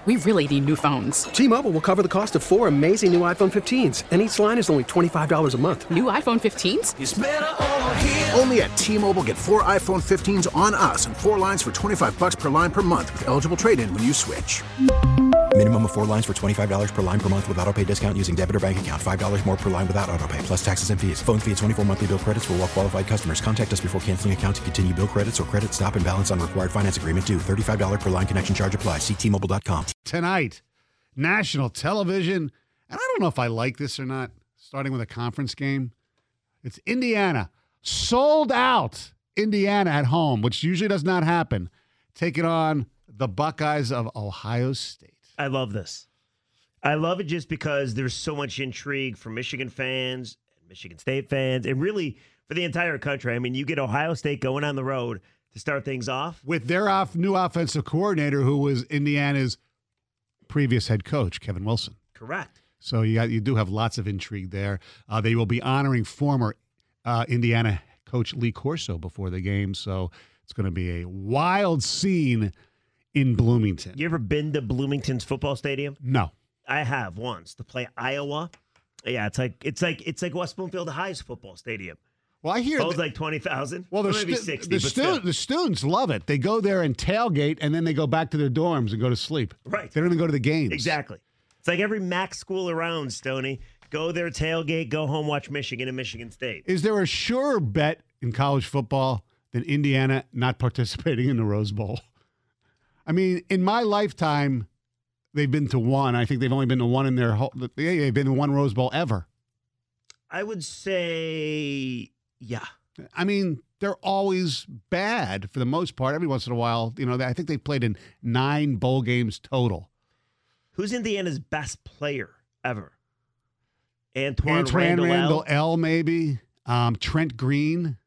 We really need new phones. T-Mobile will cover the cost of 4 amazing new iPhone 15s, and each line is only $25 a month. New iPhone 15s? It's better over here. Only at T-Mobile, get 4 iPhone 15s on us and 4 lines for $25 per line per month with eligible trade-in when you switch. Minimum of 4 lines for $25 per line per month with autopay discount using debit or bank account. $5 more per line without autopay, plus taxes and fees. Phone fee at 24 monthly bill credits for well-qualified customers. Contact us before canceling account to continue bill credits or credit stop and balance on required finance agreement due. $35 per line connection charge applies. See T-Mobile.com. Tonight, national television, and I don't know if I like this or not, starting with a conference game. It's Indiana. Sold out Indiana at home, which usually does not happen, taking on the Buckeyes of Ohio State. I love this. I love it just because there's so much intrigue for Michigan fans, Michigan State fans, and really for the entire country. I mean, you get Ohio State going on the road to start things off. With their new offensive coordinator, who was Indiana's previous head coach, Kevin Wilson. Correct. So you do have lots of intrigue there. They will be honoring former Indiana coach Lee Corso before the game, so it's going to be a wild scene in Bloomington. You ever been to Bloomington's football stadium? No. I have once to play Iowa. Yeah, it's like West Bloomfield High's football stadium. Well, I hear it's like 20,000. Well, maybe 60. The students love it. They go there and tailgate, and then they go back to their dorms and go to sleep. Right. They don't even go to the games. Exactly. It's like every MAC school around, Stoney. Go there, tailgate, go home, watch Michigan and Michigan State. Is there a surer bet in college football than Indiana not participating in the Rose Bowl? I mean, in my lifetime, they've been to one. I think they've only been to one in their whole. They've been to one Rose Bowl ever. I would say, yeah. I mean, they're always bad for the most part. Every once in a while, I think they've played in 9 bowl games total. Who's Indiana's best player ever? Antoine Randall L. maybe. Trent Green.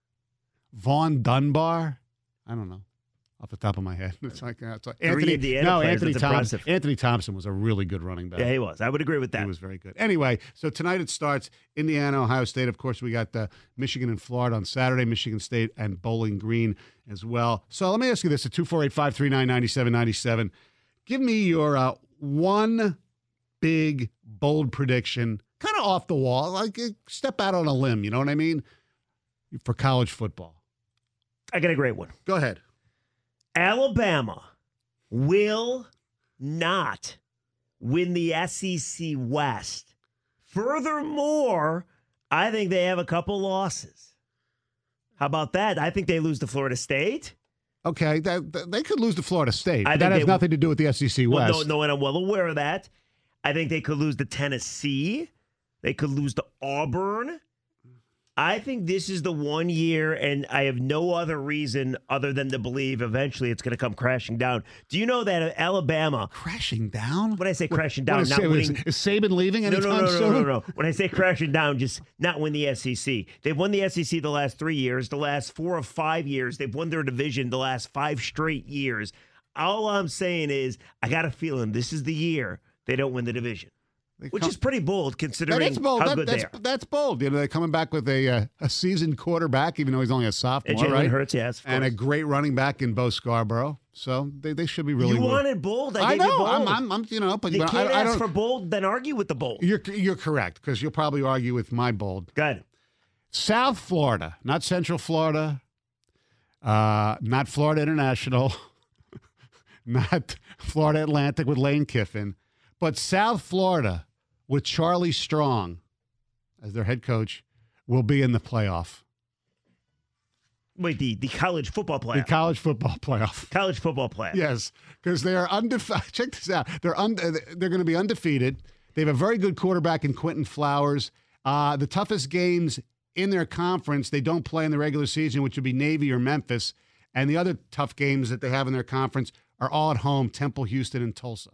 Vaughn Dunbar. I don't know. Off the top of my head. It's like Anthony Thompson. Anthony Thompson was a really good running back. Yeah, he was. I would agree with that. He was very good. Anyway, so tonight it starts Indiana, Ohio State. Of course, we got Michigan and Florida on Saturday, Michigan State and Bowling Green as well. So let me ask you this at 248-539-9797. Give me your one big, bold prediction, kind of off the wall, like step out on a limb, you know what I mean, for college football. I got a great one. Go ahead. Alabama will not win the SEC West. Furthermore, I think they have a couple losses. How about that? I think they lose to Florida State. Okay, they could lose to Florida State. But that has nothing to do with the SEC West. Well, no, and I'm well aware of that. I think they could lose to Tennessee. They could lose to Auburn. I think this is the one year, and I have no other reason other than to believe eventually it's going to come crashing down. Do you know that Alabama... Crashing down? When I say crashing down, not winning... Is Saban leaving anytime soon? No. When I say crashing down, just not win the SEC. They've won the SEC the last 3 years. The last 4 or 5 years, they've won their division the last 5 straight years. All I'm saying is I got a feeling this is the year they don't win the division. Which is pretty bold considering how good they are. That's bold. They're coming back with a seasoned quarterback, even though he's only a sophomore, and Jalen right? Hurts, yes. And a great running back in Bo Scarborough. So they should be really. You wanted bold. I know. You bold. I'm but you can't I ask don't, for bold, then argue with the bold. You're correct, because you'll probably argue with my bold. Good. South Florida, not Central Florida, not Florida International, not Florida Atlantic with Lane Kiffin, but South Florida with Charlie Strong as their head coach will be in the playoff. Wait, the college football playoff. The college football playoff. College football playoff. Yes, because they are undefeated. Check this out. They're going to be undefeated. They have a very good quarterback in Quentin Flowers. The toughest games in their conference, they don't play in the regular season, which would be Navy or Memphis. And the other tough games that they have in their conference are all at home, Temple, Houston, and Tulsa.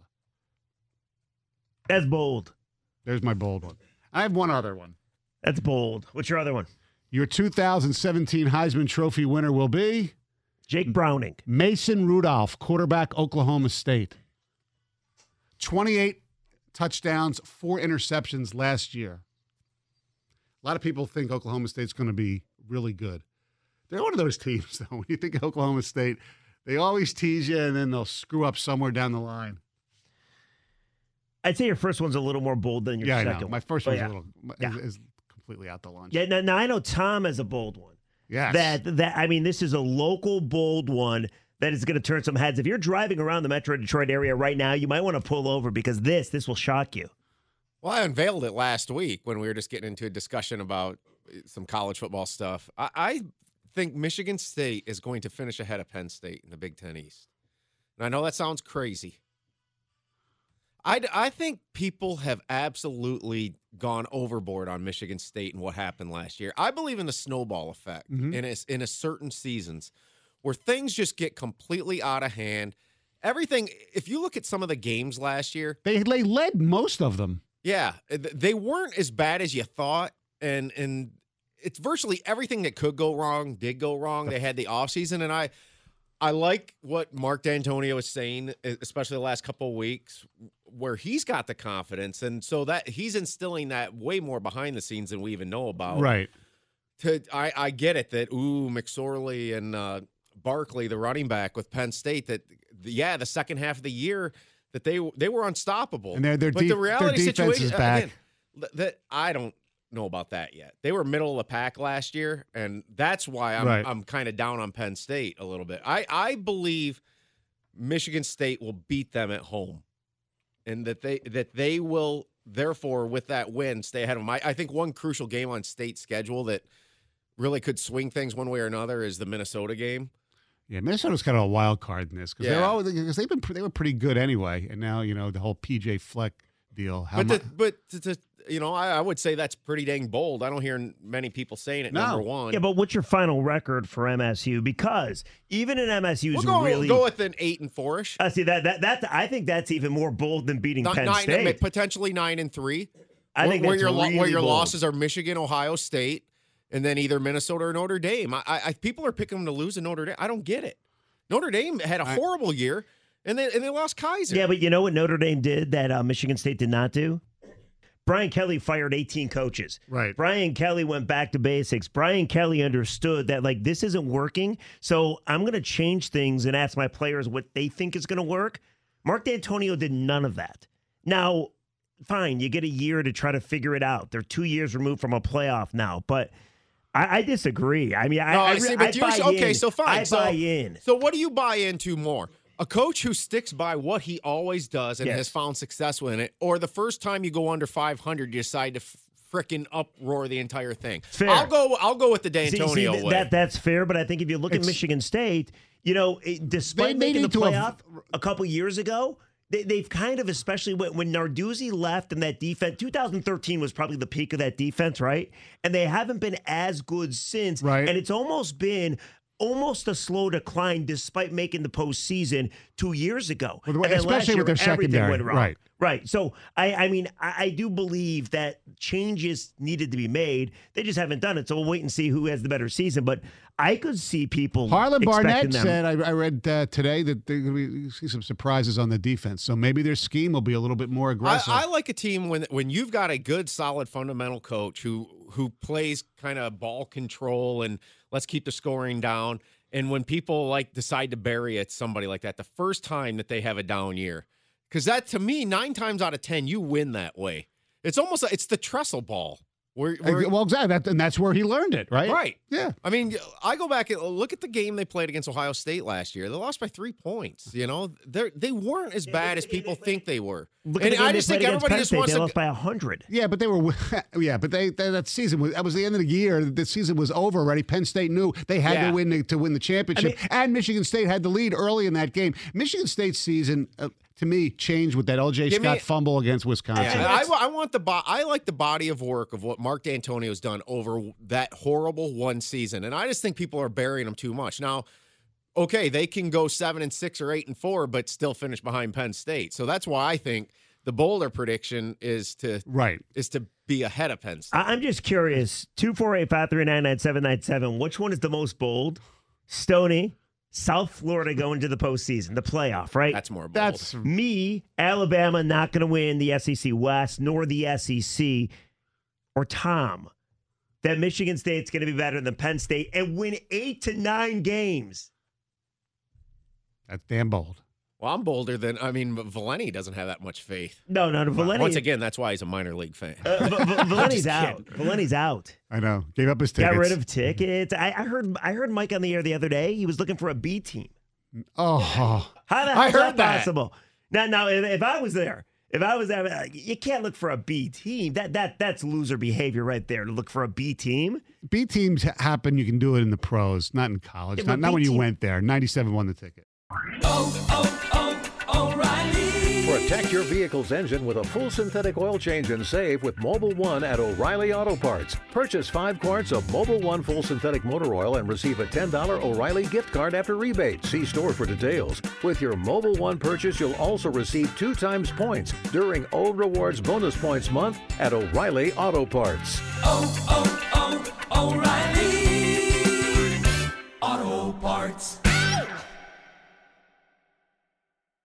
That's bold. There's my bold one. I have one other one. That's bold. What's your other one? Your 2017 Heisman Trophy winner will be? Jake Browning. Mason Rudolph, quarterback, Oklahoma State. 28 touchdowns, 4 interceptions last year. A lot of people think Oklahoma State's going to be really good. They're one of those teams, though. When you think of Oklahoma State, they always tease you, and then they'll screw up somewhere down the line. I'd say your first one's a little more bold than your Yeah, I second know. one. My first But one's yeah. a little is completely out the lunch. Yeah, now I know Tom has a bold one. Yes. That I mean, this is a local bold one that is going to turn some heads. If you're driving around the Metro Detroit area right now, you might want to pull over because this will shock you. Well, I unveiled it last week when we were just getting into a discussion about some college football stuff. I think Michigan State is going to finish ahead of Penn State in the Big Ten East. And I know that sounds crazy. I think people have absolutely gone overboard on Michigan State and what happened last year. I believe in the snowball effect in a certain seasons where things just get completely out of hand. Everything, if you look at some of the games last year. They led most of them. Yeah, they weren't as bad as you thought. And it's virtually everything that could go wrong did go wrong. They had the offseason, and I like what Mark D'Antonio is saying, especially the last couple of weeks, where he's got the confidence. And so that he's instilling that way more behind the scenes than we even know about. Right. I get it that, McSorley and Barkley, the running back with Penn State, the second half of the year that they were unstoppable. And but the reality their defense situation, is back. again, that I don't know about that yet. They were middle of the pack last year, and that's why I'm kind of down on Penn State a little bit. I believe Michigan State will beat them at home, and that they will therefore with that win stay ahead of them. I think one crucial game on State's schedule that really could swing things one way or another is the Minnesota game. Yeah, Minnesota's kind of a wild card in this because Yeah. they were pretty good anyway, and now the whole PJ Fleck deal. I would say that's pretty dang bold. I don't hear many people saying it. No. Number one, Yeah, but what's your final record for MSU? Because even in MSU's we'll go with an 8-4ish. See that I think that's even more bold than beating Penn State. Potentially 9-3. I think where that's your really bold. losses are Michigan, Ohio State, and then either Minnesota or Notre Dame. People are picking them to lose in Notre Dame. I don't get it. Notre Dame had a horrible year, and they lost Kaiser. Yeah, but you know what Notre Dame did that Michigan State did not do? Brian Kelly fired 18 coaches. Right. Brian Kelly went back to basics. Brian Kelly understood that, this isn't working, so I'm going to change things and ask my players what they think is going to work. Mark D'Antonio did none of that. Now, fine, you get a year to try to figure it out. They're 2 years removed from a playoff now, but I disagree. I mean, I buy in. So fine. I buy in. So what do you buy into more? A coach who sticks by what he always does and Yes. has found success in it, or the first time you go under 500, you decide to frickin' uproar the entire thing. Fair. I'll go with the D'Antonio way. That's fair, but I think if you look at Michigan State, despite They making the need to playoff a couple years ago, they've kind of, especially when Narduzzi left and that defense, 2013 was probably the peak of that defense, right? And they haven't been as good since. Right. And it's almost been a slow decline despite making the postseason 2 years ago. Well, And then especially last year, with their everything secondary, went wrong. right. Right. So, I do believe that changes needed to be made. They just haven't done it. So we'll wait and see who has the better season. But I could see people Harlan Barnett expecting them. said, I read today that they're going to see some surprises on the defense. So maybe their scheme will be a little bit more aggressive. I like a team when you've got a good, solid, fundamental coach who plays kind of ball control and let's keep the scoring down. And when people decide to bury it, somebody like that, the first time that they have a down year, because that to me, 9 times out of 10, you win that way. It's almost like it's the trestle ball. Well, exactly. And that's where he learned it, right? Right. Yeah. I mean, I go back and look at the game they played against Ohio State last year. They lost by 3 points. They weren't as bad as people think they were. Look at the game I they just played think against everybody Penn just State. wants They to. lost by 100. Yeah, but that season that was the end of the year. The season was over already. Penn State knew they had to win the championship, and Michigan State had the lead early in that game. Michigan State's season, to me, changed with that L.J. Scott fumble against Wisconsin. Yeah, I like the body of work of what Mark D'Antonio's done over that horrible one season, and I just think people are burying him too much now. Okay, they can go 7-6 or 8-4, but still finish behind Penn State. So that's why I think the bolder prediction is to be ahead of Penn State. I'm just curious. 248-539-9797. Which one is the most bold? Stoney, South Florida going to the postseason, the playoff, right? That's more bold. That's me, Alabama not going to win the SEC West nor the SEC, or Tom, that Michigan State's going to be better than Penn State and win 8 to 9 games. That's damn bold. Well, I'm bolder than, Valenti doesn't have that much faith. No, Valenti. Once again, that's why he's a minor league fan. Valenti's out. Valenti's out. I know. Gave up his tickets. Got rid of tickets. I heard Mike on the air the other day. He was looking for a B team. Oh. How the hell is that possible? Now, if I was there, you can't look for a B team. That's loser behavior right there, to look for a B team. B teams happen. You can do it in the pros, not in college. Yeah, not when you went there. 97 won the ticket. O'Reilly. Protect your vehicle's engine with a full synthetic oil change and save with Mobil 1 at O'Reilly Auto Parts. Purchase 5 quarts of Mobil 1 full synthetic motor oil and receive a $10 O'Reilly gift card after rebate. See store for details. With your Mobil 1 purchase, you'll also receive 2 times points during O Rewards Bonus Points Month at O'Reilly Auto Parts. O'Reilly.